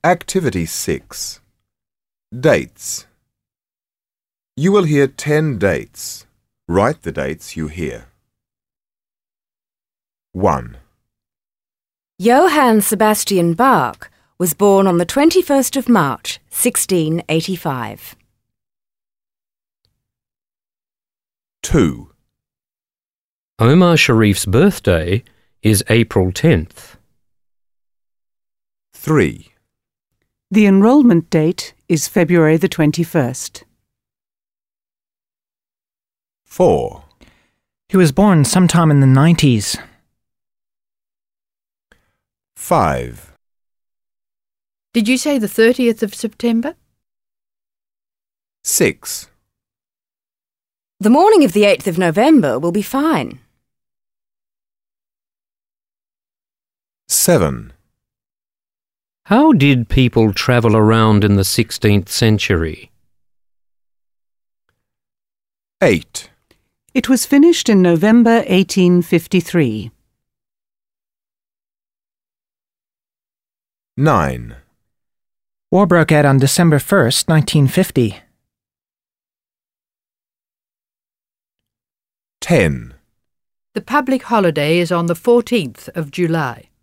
Activity 6. Dates. You will hear 10 dates. Write the dates you hear. 1. Johann Sebastian Bach was born on the 21st of March, 1685. 2. Omar Sharif's birthday is April 10th. 3. The enrolment date is February the 21st. 4. He was born sometime in the 90s. 5. Did you say the 30th of September? 6. The morning of the 8th of November will be fine. 7. How did people travel around in the 16th century? 8. It was finished in November 1853. 9. War broke out on December 1st, 1950. 10. The public holiday is on the 14th of July.